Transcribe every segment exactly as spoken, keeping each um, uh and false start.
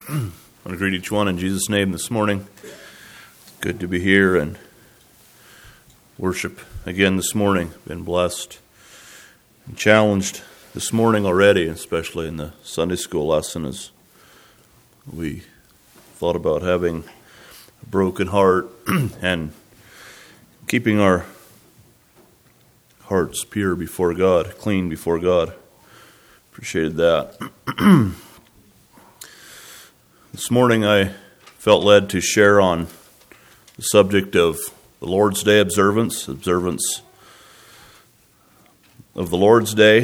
I want to greet each one in Jesus' name this morning. It's good to be here and worship again this morning. Been blessed and challenged this morning already, especially in the Sunday school lesson as we thought about having a broken heart and keeping our hearts pure before God, clean before God. Appreciated that. This morning I felt led to share on the subject of the Lord's Day observance, observance of the Lord's Day.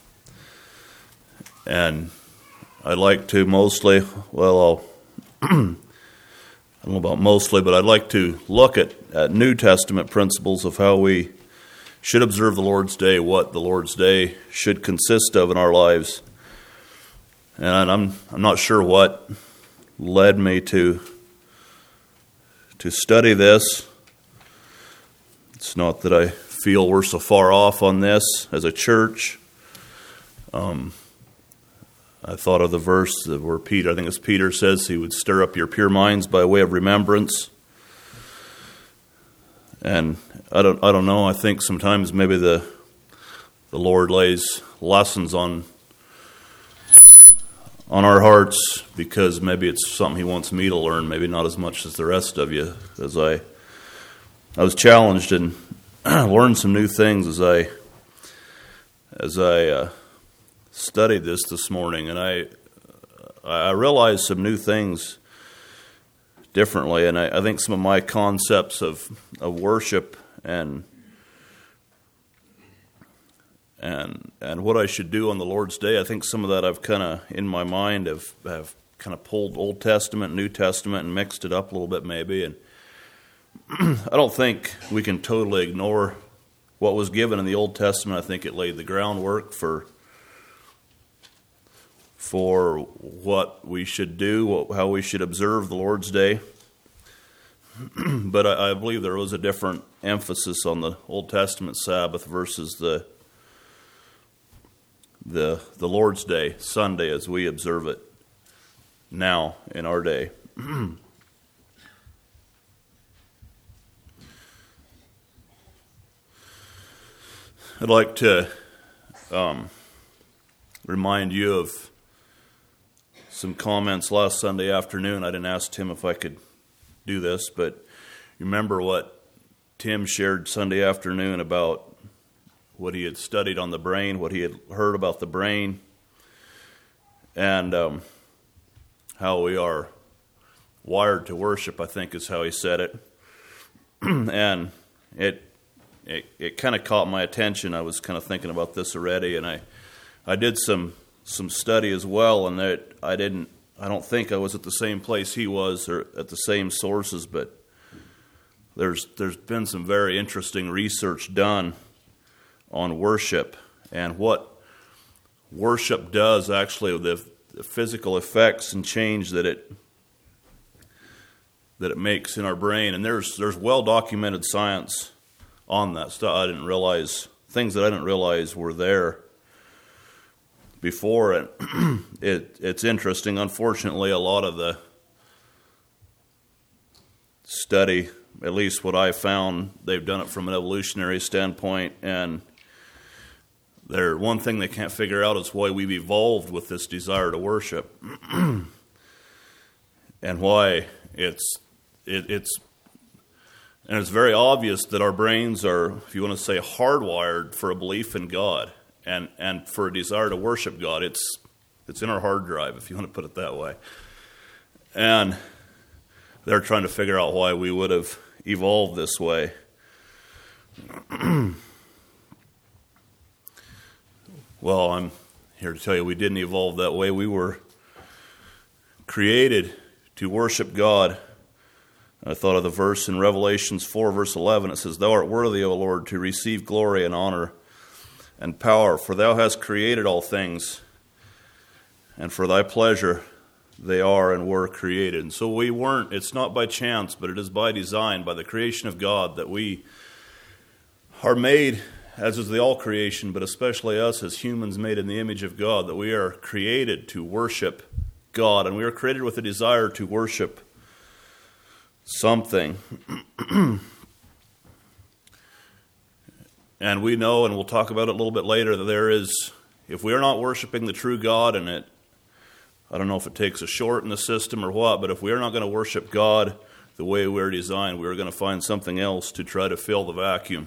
And I'd like to mostly, well, I'll, I don't know about mostly, but I'd like to look at, at New Testament principles of how we should observe the Lord's Day, what the Lord's Day should consist of in our lives. And I'm I'm not sure what led me to to study this. It's not that I feel we're so far off on this as a church. Um, I thought of the verse where Peter, I think it's Peter, says he would stir up your pure minds by way of remembrance. And I don't I don't know. I think sometimes maybe the the Lord lays lessons on on our hearts because maybe it's something He wants me to learn, maybe not as much as the rest of you. As I I was challenged and learned some new things as I as I uh, studied this this morning, and I I realized some new things differently, and I, I think some of my concepts of, of worship and and and what I should do on the Lord's Day, I think some of that I've kind of in my mind have have kind of pulled Old Testament, New Testament, and mixed it up a little bit maybe. And I don't think we can totally ignore what was given in the Old Testament. I think it laid the groundwork for for what we should do, what, how we should observe the Lord's Day. But I, I believe there was a different emphasis on the Old Testament Sabbath versus the the the Lord's Day, Sunday, as we observe it now in our day. I'd like to um, remind you of some comments last Sunday afternoon. I didn't ask Tim if I could do this, but you remember what Tim shared Sunday afternoon about what he had studied on the brain, what he had heard about the brain, and um, how we are wired to worship, I think is how he said it. And it it, it kind of caught my attention. I was kind of thinking about this already, and I, I did some some study as well, and that I didn't I don't think I was at the same place he was or at the same sources, but there's there's been some very interesting research done on worship and what worship does actually, the, the physical effects and change that it that it makes in our brain. And there's there's well documented science on that stuff. I didn't realize things that I didn't realize were there before. And it it's interesting. Unfortunately, a lot of the study, at least what I found, they've done it from an evolutionary standpoint, and There, one thing they can't figure out is why we've evolved with this desire to worship, and why it's it, it's and it's very obvious that our brains are, if you want to say, hardwired for a belief in God and and for a desire to worship God. It's it's in our hard drive, if you want to put it that way. And they're trying to figure out why we would have evolved this way. Well, I'm here to tell you we didn't evolve that way. We were created to worship God. I thought of the verse in Revelations four, verse eleven. It says, "Thou art worthy, O Lord, to receive glory and honor and power, for thou hast created all things, and for thy pleasure they are and were created." And so we weren't, it's not by chance, but it is by design, by the creation of God, that we are made, as is the all creation, but especially us as humans made in the image of God, that we are created to worship God, and we were created with a desire to worship something. And we know, and we'll talk about it a little bit later, that there is, if we are not worshiping the true God, and it, I don't know if it takes a short in the system or what, but if we are not going to worship God the way we're designed, we're going to find something else to try to fill the vacuum.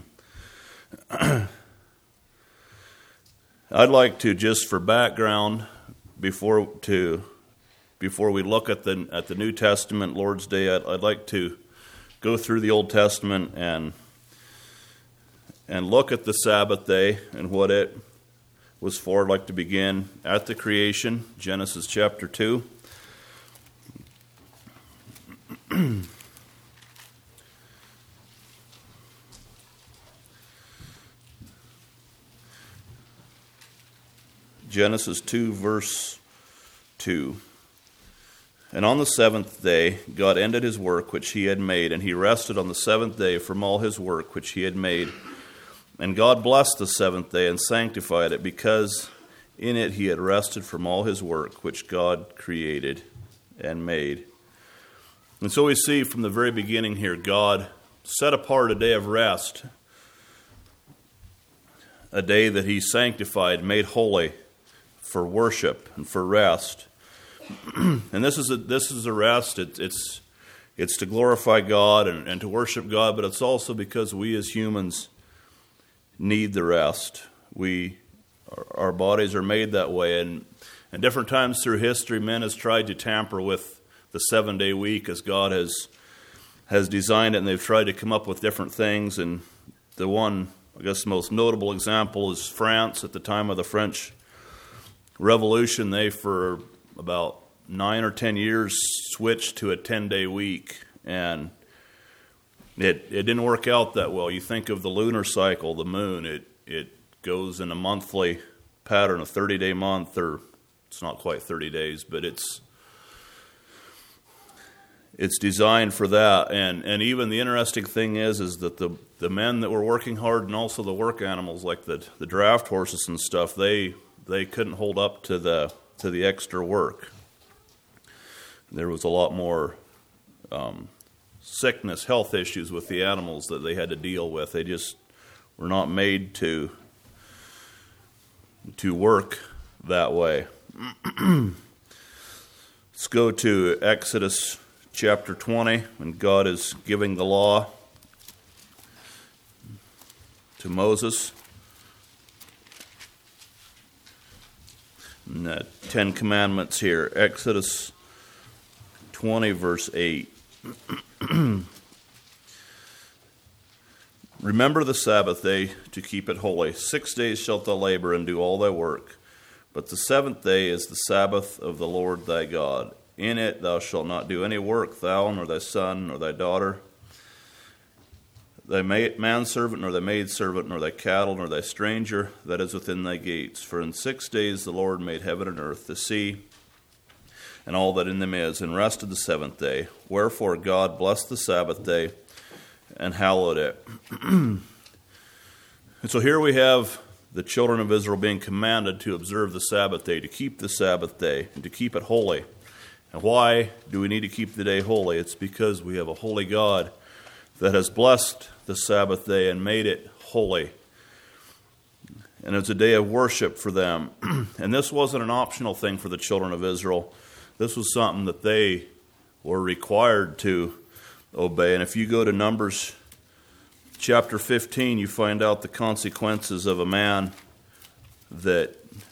I'd like to, just for background, before to before we look at the at the New Testament, Lord's Day, I'd, I'd like to go through the Old Testament and and look at the Sabbath day and what it was for. I'd like to begin at the creation, Genesis chapter two. Genesis two, verse two. And on the seventh day, God ended his work which he had made, and he rested on the seventh day from all his work which he had made. And God blessed the seventh day and sanctified it, because in it he had rested from all his work which God created and made. And so we see from the very beginning here, God set apart a day of rest, a day that he sanctified, made holy for worship and for rest. And this is a, this is a rest. It, it's it's to glorify God and, and to worship God, but it's also because we as humans need the rest. We our, our bodies are made that way, and and different times through history, men has tried to tamper with the seven-day week as God has has designed it, and they've tried to come up with different things. And the one, I guess, the most notable example is France. At the time of the French Revolution, they for about nine or ten years switched to a ten-day week, and it it didn't work out that well. You think of the lunar cycle, the moon, it it goes in a monthly pattern, a thirty-day month, or it's not quite thirty days, but it's it's designed for that. And and even the interesting thing is is that the the men that were working hard, and also the work animals like the the draft horses and stuff, they they couldn't hold up to the to the extra work. There was a lot more um, sickness, health issues with the animals that they had to deal with. They just were not made to to work that way. Let's go to Exodus chapter twenty, when God is giving the law to Moses. And the Ten Commandments here. Exodus twenty, verse eight. Remember the Sabbath day to keep it holy. Six days shalt thou labor and do all thy work. But the seventh day is the Sabbath of the Lord thy God. In it thou shalt not do any work, thou, nor thy son, nor thy daughter, thy manservant, nor thy maidservant, nor thy cattle, nor thy stranger that is within thy gates. For in six days the Lord made heaven and earth, the sea, and all that in them is, and rested the seventh day. Wherefore God blessed the Sabbath day and hallowed it. And so here we have the children of Israel being commanded to observe the Sabbath day, to keep the Sabbath day, and to keep it holy. And why do we need to keep the day holy? It's because we have a holy God that has blessed the Sabbath day and made it holy. And it's a day of worship for them. And this wasn't an optional thing for the children of Israel. This was something that they were required to obey. And if you go to Numbers chapter fifteen, you find out the consequences of a man that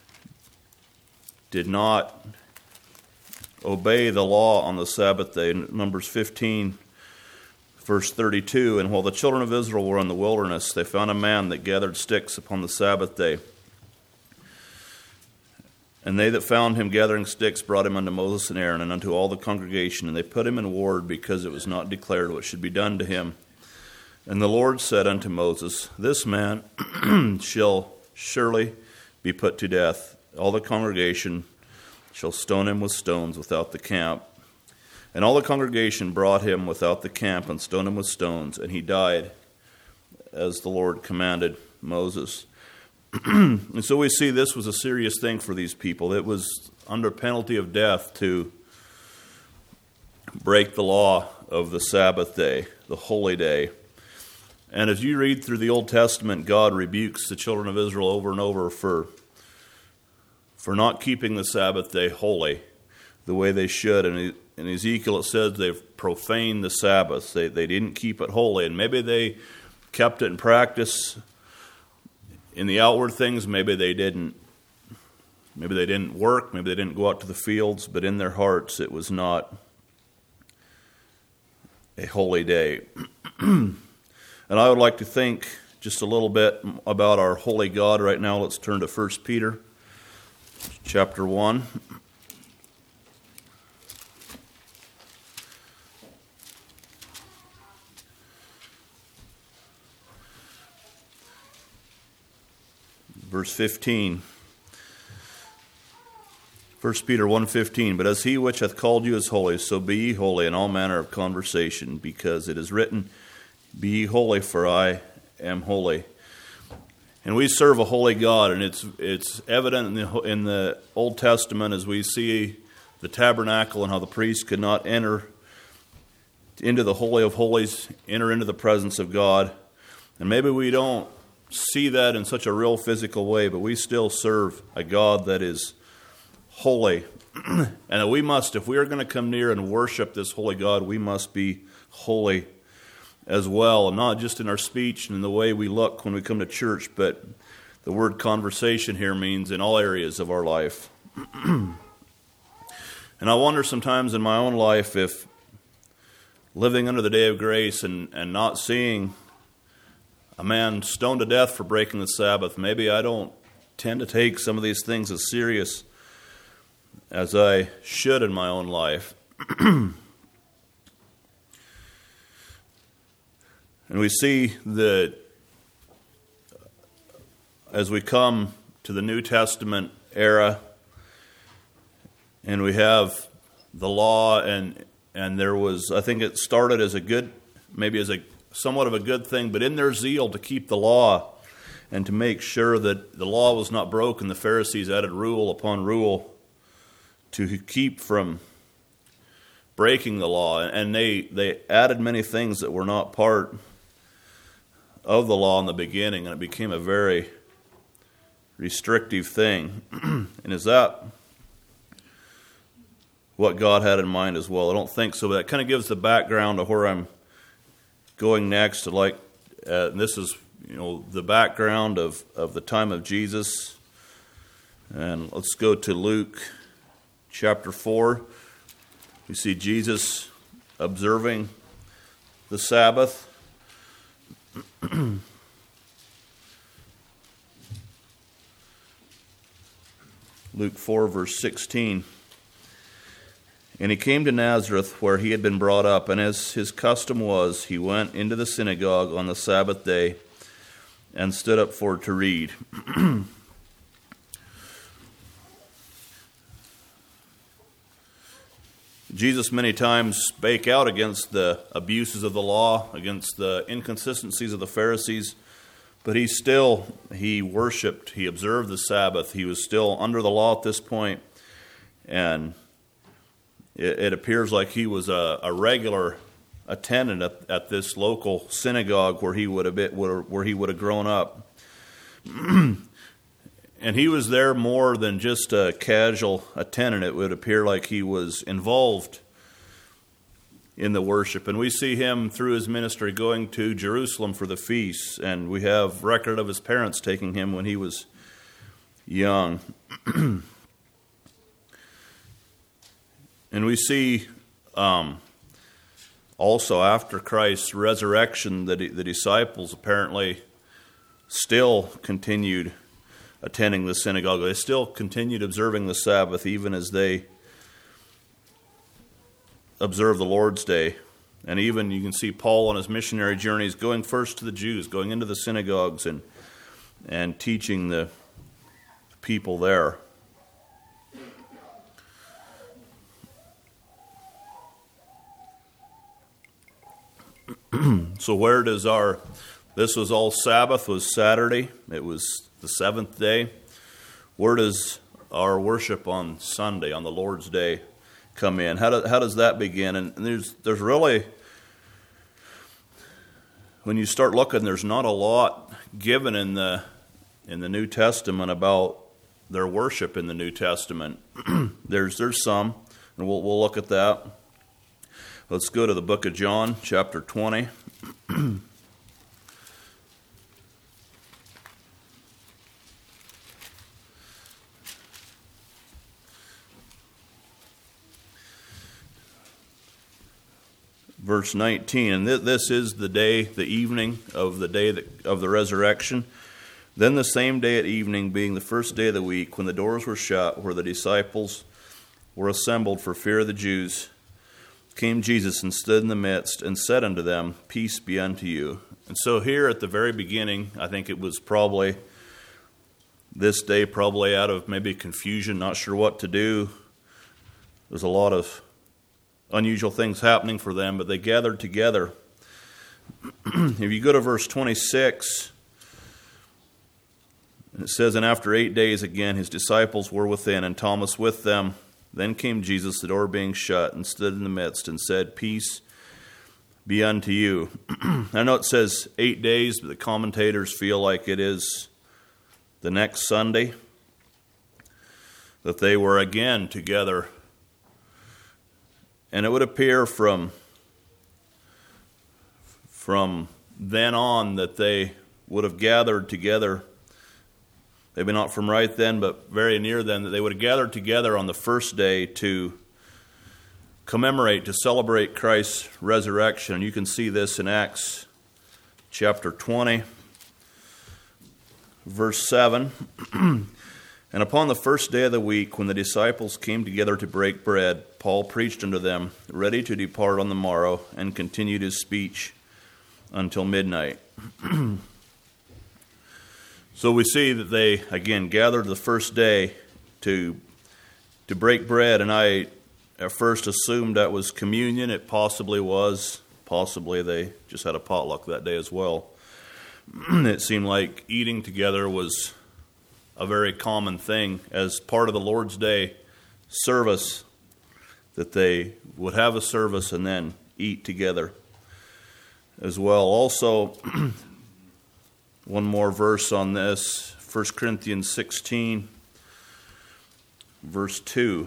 did not obey the law on the Sabbath day. Numbers fifteen, verse thirty-two, and while the children of Israel were in the wilderness, they found a man that gathered sticks upon the Sabbath day. And they that found him gathering sticks brought him unto Moses and Aaron and unto all the congregation, and they put him in ward, because it was not declared what should be done to him. And the Lord said unto Moses, This man shall surely be put to death. All the congregation shall stone him with stones without the camp. And all the congregation brought him without the camp and stoned him with stones, and he died as the Lord commanded Moses. And so we see this was a serious thing for these people. It was under penalty of death to break the law of the Sabbath day, the holy day. And as you read through the Old Testament, God rebukes the children of Israel over and over for, for not keeping the Sabbath day holy the way they should. And in Ezekiel it says they've profaned the Sabbath. They, they didn't keep it holy. And maybe they kept it in practice in the outward things. Maybe they didn't. Maybe they didn't work. Maybe they didn't go out to the fields. But in their hearts it was not a holy day. And I would like to think just a little bit about our holy God right now. Let's turn to First Peter chapter one. Verse fifteen. First Peter one fifteen, but as he which hath called you is holy, so be ye holy in all manner of conversation, because it is written, be ye holy, for I am holy. And we serve a holy God, and it's it's evident in the, in the Old Testament as we see the tabernacle and how the priest could not enter into the Holy of Holies, enter into the presence of God. And maybe we don't see that in such a real physical way, but we still serve a God that is holy. And that we must, if we are going to come near and worship this holy God, we must be holy as well, and not just in our speech and in the way we look when we come to church, but the word conversation here means in all areas of our life. And I wonder sometimes in my own life if living under the day of grace and, and not seeing a man stoned to death for breaking the Sabbath, maybe I don't tend to take some of these things as serious as I should in my own life. And we see that as we come to the New Testament era, and we have the law, and and there was, I think it started as a good, maybe as a somewhat of a good thing, but in their zeal to keep the law and to make sure that the law was not broken, the Pharisees added rule upon rule to keep from breaking the law. And they, they added many things that were not part of the law in the beginning, and it became a very restrictive thing. And is that what God had in mind as well? I don't think so, but that kind of gives the background of where I'm going next. Like, uh, this is, you know, the background of, of the time of Jesus. And let's go to Luke chapter four. We see Jesus observing the Sabbath. Luke four, verse sixteen. And he came to Nazareth, where he had been brought up, and as his custom was, he went into the synagogue on the Sabbath day and stood up for to read. Jesus many times spake out against the abuses of the law, against the inconsistencies of the Pharisees, but he still, he worshiped, he observed the Sabbath. He was still under the law at this point, and it, it appears like he was a, a regular attendant at, at this local synagogue where he would have been, where he would have grown up. And he was there more than just a casual attendant. It would appear like he was involved in the worship. And we see him through his ministry going to Jerusalem for the feasts. And we have record of his parents taking him when he was young. And we see um, also after Christ's resurrection that the disciples apparently still continued attending the synagogue. They still continued observing the Sabbath even as they observed the Lord's Day. And even you can see Paul on his missionary journeys going first to the Jews, going into the synagogues and and teaching the people there. So where does our, this was all Sabbath, was Saturday. It was the seventh day. Where does our worship on Sunday, on the Lord's Day, come in? How, do, how does that begin? And there's there's really, when you start looking, there's not a lot given in the in the New Testament about their worship in the New Testament. there's there's some, and we'll we'll look at that. Let's go to the book of John, chapter twenty. Verse nineteen, and th- this is the day, the evening of the day that, of the resurrection. Then the same day at evening, being the first day of the week, when the doors were shut, where the disciples were assembled for fear of the Jews, came Jesus and stood in the midst and said unto them, Peace be unto you. And so here at the very beginning, I think it was probably this day, probably out of maybe confusion, not sure what to do. There's a lot of unusual things happening for them, but they gathered together. If you go to verse twenty-six, it says, And after eight days again his disciples were within, and Thomas with them. Then came Jesus, the door being shut, and stood in the midst, and said, Peace be unto you. I know it says eight days, but the commentators feel like it is the next Sunday, that they were again together. And it would appear from, from then on that they would have gathered together, maybe not from right then, but very near then, that they would have gathered together on the first day to commemorate, to celebrate Christ's resurrection. And you can see this in Acts chapter twenty, verse seven. And upon the first day of the week, when the disciples came together to break bread, Paul preached unto them, ready to depart on the morrow, and continued his speech until midnight. So we see that they, again, gathered the first day to, to break bread, and I at first assumed that was communion. It possibly was. Possibly they just had a potluck that day as well. It seemed like eating together was a very common thing as part of the Lord's Day service, that they would have a service and then eat together as well. Also, one more verse on this, First Corinthians sixteen, verse two.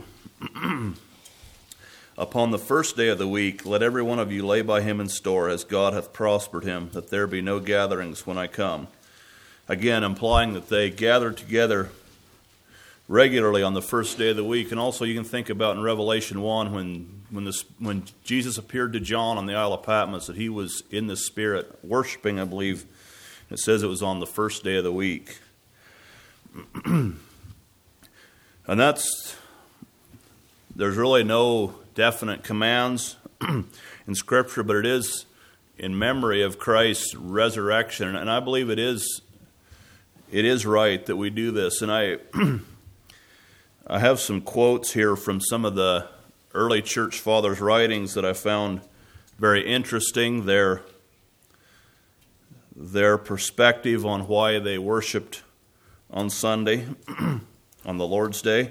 Upon the first day of the week, let every one of you lay by him in store, as God hath prospered him, that there be no gatherings when I come. Again, implying that they gathered together regularly on the first day of the week. And also you can think about in Revelation one, when when, this, when Jesus appeared to John on the Isle of Patmos, that he was in the Spirit worshiping, I believe. It says it was on the first day of the week. And that's, there's really no definite commands in Scripture, but it is in memory of Christ's resurrection. And I believe it is It is right that we do this. And I I have some quotes here from some of the early church fathers' writings that I found very interesting. Their, their perspective on why they worshipped on Sunday, on the Lord's Day.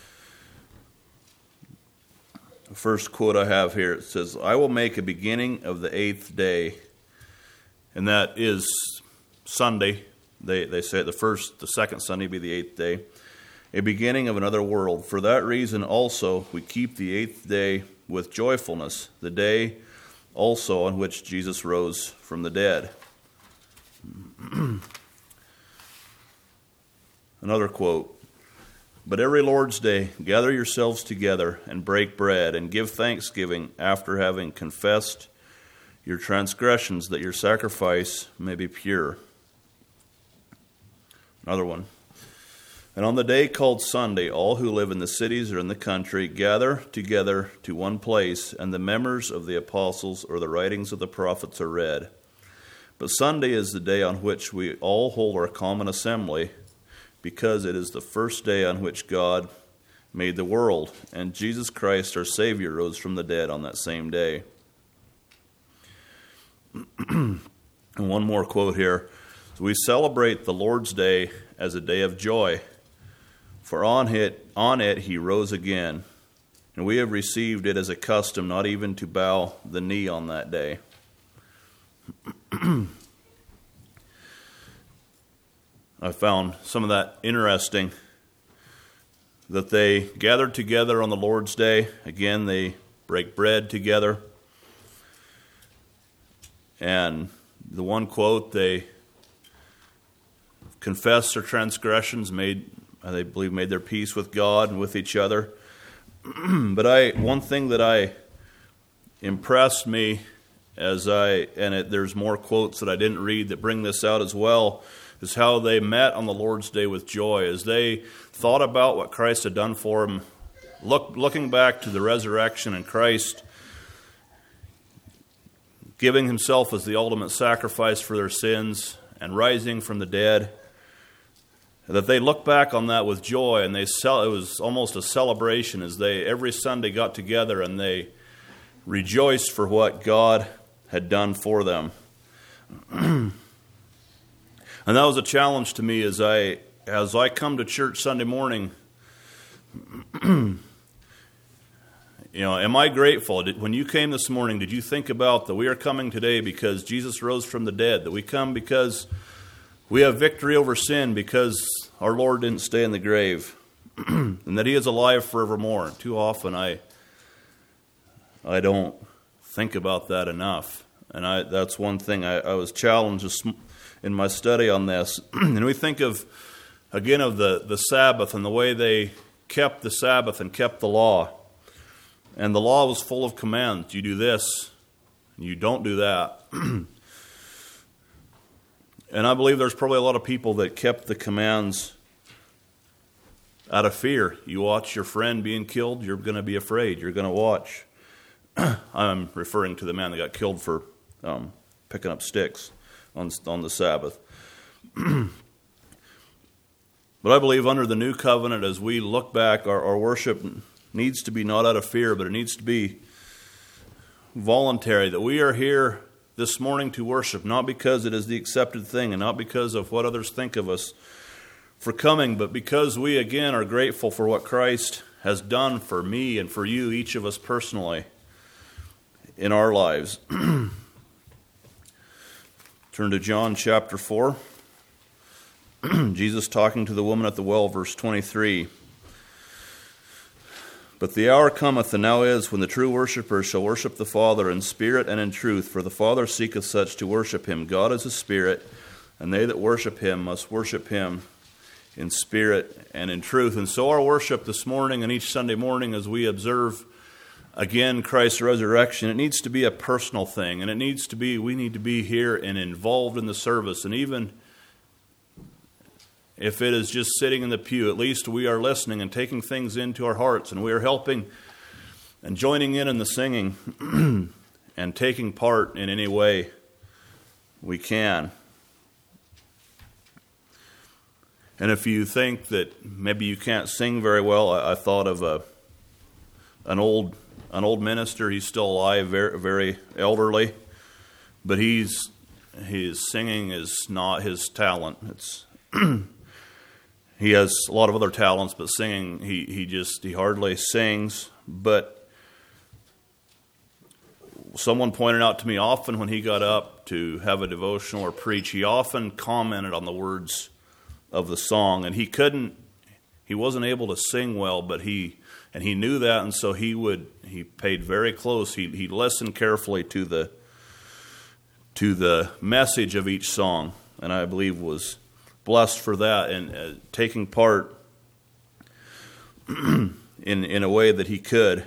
The first quote I have here, it says, I will make a beginning of the eighth day. And that is Sunday. They they say the first, the second Sunday be the eighth day, a beginning of another world. For that reason also we keep the eighth day with joyfulness, the day also on which Jesus rose from the dead. Another quote, but every Lord's Day gather yourselves together and break bread and give thanksgiving after having confessed your transgressions, that your sacrifice may be pure. Another one. And on the day called Sunday, all who live in the cities or in the country gather together to one place, and the members of the apostles or the writings of the prophets are read. But Sunday is the day on which we all hold our common assembly, because it is the first day on which God made the world, and Jesus Christ our Savior rose from the dead on that same day. And one more quote here. We celebrate the Lord's Day as a day of joy, For on it, on it he rose again, and we have received it as a custom, not even to bow the knee on that day. I found some of that interesting, that they gathered together on the Lord's Day. Again, they break bread together. And the one quote, they confessed their transgressions, made, they believe, made their peace with God and with each other. But I, one thing that I impressed me as I, and it, there's more quotes that I didn't read that bring this out as well, is how they met on the Lord's Day with joy, as they thought about what Christ had done for them, look, looking back to the resurrection and Christ giving himself as the ultimate sacrifice for their sins and rising from the dead, that they look back on that with joy, and they sell, it was almost a celebration as they every Sunday got together and they rejoiced for what God had done for them. And that was a challenge to me as I as I come to church Sunday morning. You know, am I grateful? Did, when you came this morning, did you think about that we are coming today because Jesus rose from the dead, that we come because we have victory over sin, because our Lord didn't stay in the grave, and that he is alive forevermore? Too often I I don't think about that enough. And I that's one thing I, I was challenged in my study on this. And we think of, again, of the, the Sabbath and the way they kept the Sabbath and kept the law. And the law was full of commands. You do this, and you don't do that. And I believe there's probably a lot of people that kept the commands out of fear. You watch your friend being killed, you're going to be afraid. You're going to watch. I'm referring to the man that got killed for um, picking up sticks on, on the Sabbath. But I believe under the new covenant, as we look back, our, our worship needs to be not out of fear, but it needs to be voluntary, that we are here this morning to worship, not because it is the accepted thing and not because of what others think of us for coming, but because we, again, are grateful for what Christ has done for me and for you, each of us personally, in our lives. Turn to John chapter four. Jesus talking to the woman at the well, verse twenty-three. But the hour cometh, and now is, when the true worshippers shall worship the Father in spirit and in truth, for the Father seeketh such to worship him. God is a spirit, and they that worship him must worship him in spirit and in truth. And so our worship this morning and each Sunday morning, as we observe again Christ's resurrection, it needs to be a personal thing, and it needs to be, we need to be here and involved in the service. And even if it is just sitting in the pew, at least we are listening and taking things into our hearts, and we are helping and joining in in the singing and taking part in any way we can. And if you think that maybe you can't sing very well, I, I thought of a an old an old minister. He's still alive, very, very elderly, but he's his singing is not his talent. It's he has a lot of other talents, but singing, he, he just, he hardly sings. But someone pointed out to me often when he got up to have a devotional or preach, he often commented on the words of the song. And he couldn't, he wasn't able to sing well, but he, and he knew that, and so he would, he paid very close. He, he listened carefully to the, to the message of each song, and I believe was blessed for that, and uh, taking part in in a way that he could.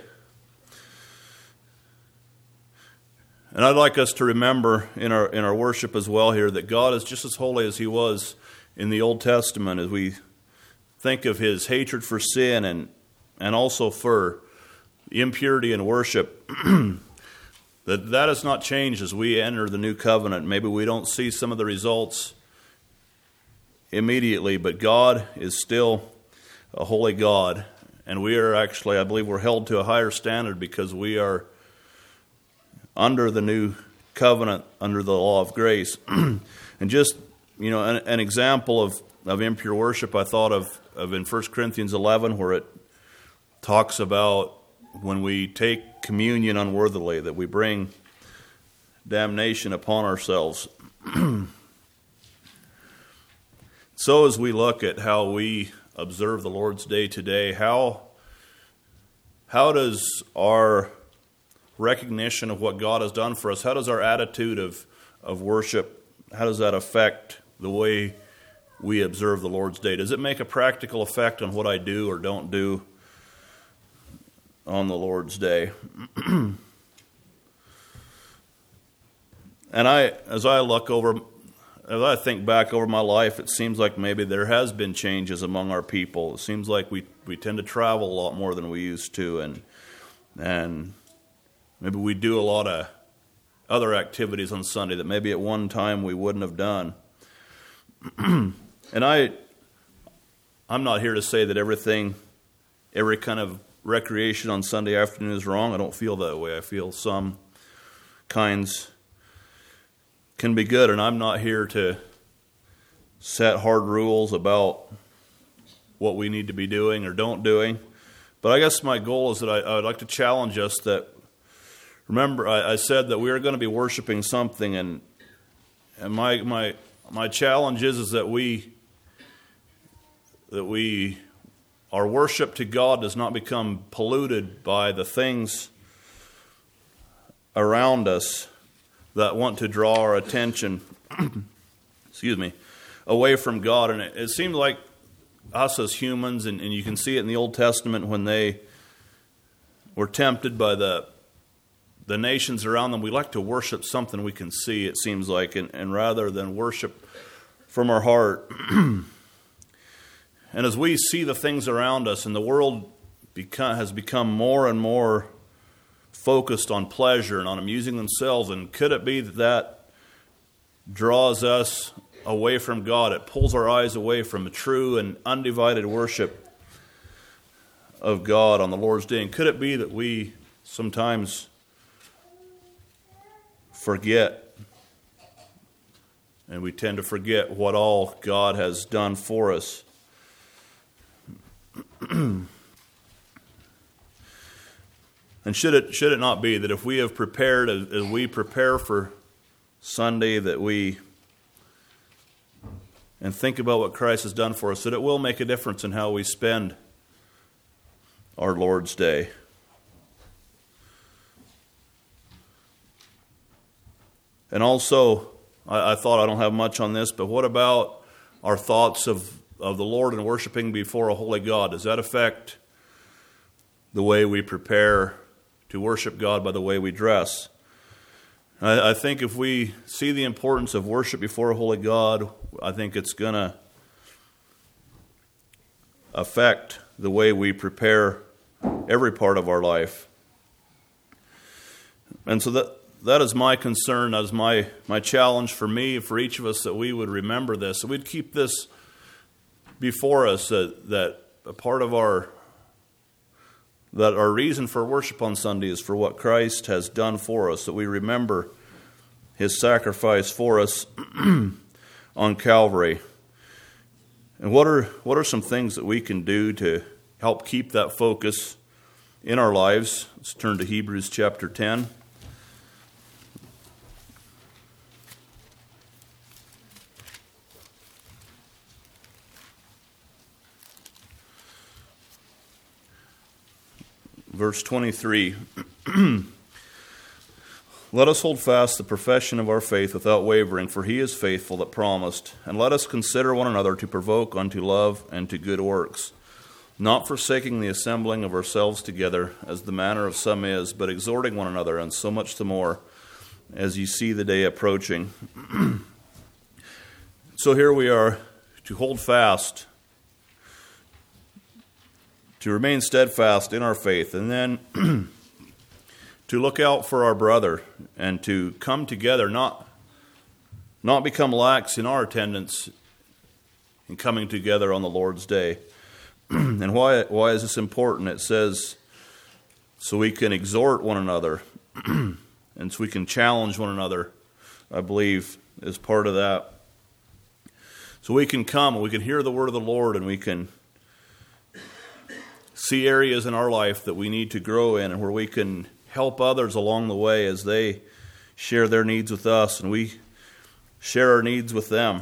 And I'd like us to remember in our in our worship as well here that God is just as holy as he was in the Old Testament, as we think of his hatred for sin and and also for impurity in worship. that that has not changed as we enter the new covenant. Maybe we don't see some of the results immediately, but God is still a holy God, and we are actually, I believe, we're held to a higher standard because we are under the new covenant, under the law of grace. And just, you know, an, an example of, of impure worship, I thought of of in First Corinthians eleven, where it talks about when we take communion unworthily, that we bring damnation upon ourselves. So as we look at how we observe the Lord's Day today, how how does our recognition of what God has done for us, how does our attitude of, of worship, how does that affect the way we observe the Lord's Day? Does it make a practical effect on what I do or don't do on the Lord's Day? And I, as I look over, as I think back over my life, it seems like maybe there has been changes among our people. It seems like we, we tend to travel a lot more than we used to, and and maybe we do a lot of other activities on Sunday that maybe at one time we wouldn't have done. And I, I'm not here to say that everything, every kind of recreation on Sunday afternoon is wrong. I don't feel that way. I feel some kinds can be good, and I'm not here to set hard rules about what we need to be doing or don't doing. But I guess my goal is that I, I would like to challenge us that, remember, I, I said that we are going to be worshiping something, and and my my my challenge is, is that we that we our worship to God does not become polluted by the things around us that want to draw our attention, excuse me, away from God. And it, it seemed like us as humans, and, and you can see it in the Old Testament when they were tempted by the the nations around them, we like to worship something we can see, it seems like, and, and rather than worship from our heart. And as we see the things around us, and the world become, has become more and more focused on pleasure and on amusing themselves, and could it be that that draws us away from God? It pulls our eyes away from a true and undivided worship of God on the Lord's Day. And could it be that we sometimes forget, and we tend to forget what all God has done for us? And should it should it not be that if we have prepared, as, as we prepare for Sunday, that we and think about what Christ has done for us, that it will make a difference in how we spend our Lord's Day. And also, I, I thought I don't have much on this, but what about our thoughts of, of the Lord and worshiping before a holy God? Does that affect the way we prepare to worship God by the way we dress? I, I think if we see the importance of worship before a holy God, I think it's going to affect the way we prepare every part of our life. And so that that is my concern, that is my, my challenge for me, for each of us, that we would remember this, that we'd keep this before us, that, that a part of our that our reason for worship on Sunday is for what Christ has done for us, that we remember His sacrifice for us on Calvary. And what are what are some things that we can do to help keep that focus in our lives? Let's turn to Hebrews chapter ten. Verse twenty-three, let us hold fast the profession of our faith without wavering, for He is faithful that promised. And let us consider one another to provoke unto love and to good works, not forsaking the assembling of ourselves together, as the manner of some is, but exhorting one another, and so much the more, as ye see the day approaching. So here we are, to hold fast, to remain steadfast in our faith, and then to look out for our brother, and to come together, not, not become lax in our attendance in coming together on the Lord's Day. And why, why is this important? It says, so we can exhort one another, and so we can challenge one another, I believe, is part of that. So we can come, and we can hear the word of the Lord, and we can see areas in our life that we need to grow in and where we can help others along the way as they share their needs with us and we share our needs with them.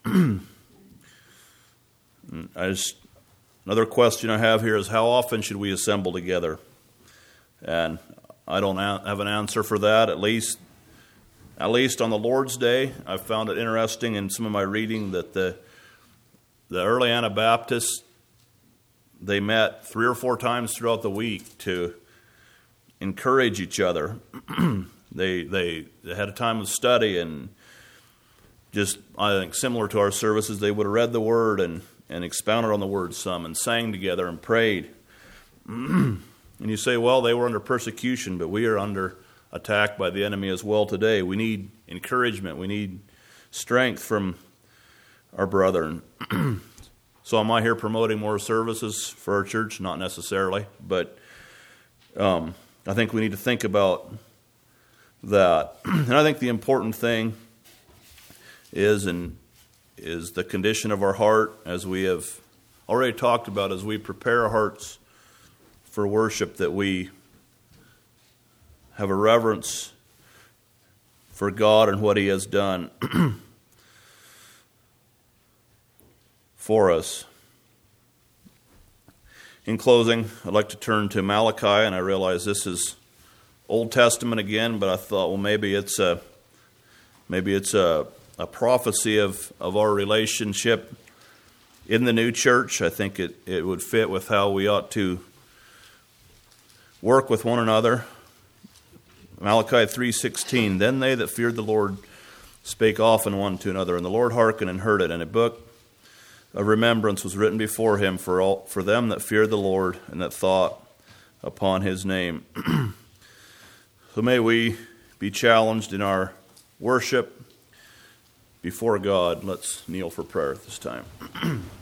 I just, another question I have here is, how often should we assemble together? And I don't have an answer for that. At least, at least on the Lord's Day, I found it interesting in some of my reading that the the early Anabaptists, they met three or four times throughout the week to encourage each other. they, they they had a time of study, and just, I think, similar to our services, they would have read the Word and, and expounded on the Word some and sang together and prayed. And you say, well, they were under persecution, but we are under attack by the enemy as well today. We need encouragement. We need strength from our brethren. So am I here promoting more services for our church? Not necessarily, but um, I think we need to think about that. And I think the important thing is and is the condition of our heart, as we have already talked about, as we prepare our hearts for worship, that we have a reverence for God and what He has done for us. In closing, I'd like to turn to Malachi, and I realize this is Old Testament again, but I thought, well, maybe it's a maybe it's a, a prophecy of, of our relationship in the new church. I think it, it would fit with how we ought to work with one another. Malachi three sixteen, then they that feared the Lord spake often one to another, and the Lord hearkened and heard it, and a book of remembrance was written before him for all, for them that feared the Lord and that thought upon His name. So may we be challenged in our worship before God. Let's kneel for prayer at this time.